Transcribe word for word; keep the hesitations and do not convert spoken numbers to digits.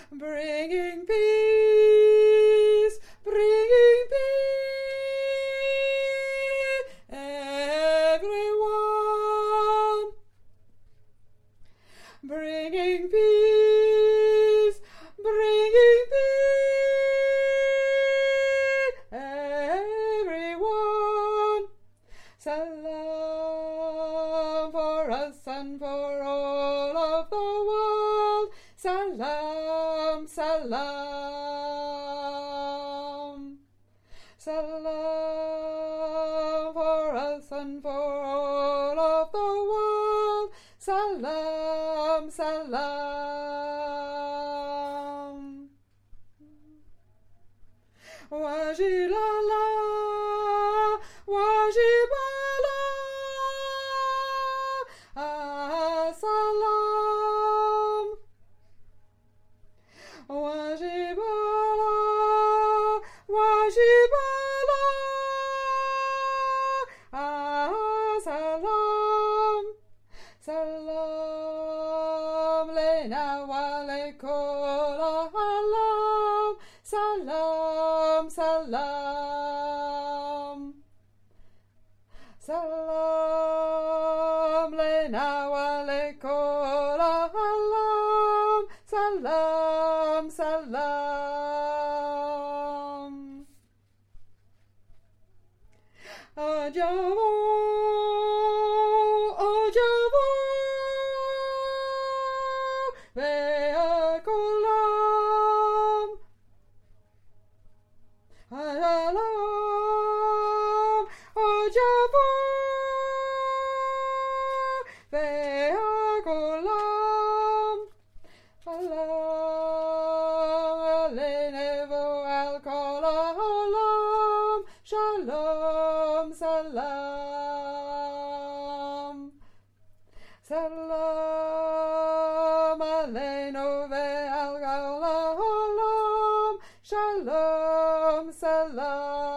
bringing peace, bringing peace, everyone, bringing peace, bringing peace, everyone. Salam for us and for all of the world. Salam, salam. Salam for us and for all of the world. Salam, salam. Wajilala, wajibala, as-salam. Wajibala, wajibala, as-salam. Salam lena wa lekol alam. Salam, salam. Salam lena wa lekol alam. Salam, salam. Ajavo, ajavo, ve'akolam. Salam, ajavo, ve'akolam. Salam alenevo al-kol ha'olam. Shalom, salam. Salam aleinu ve'al kol ha'olam. Shalom, salam.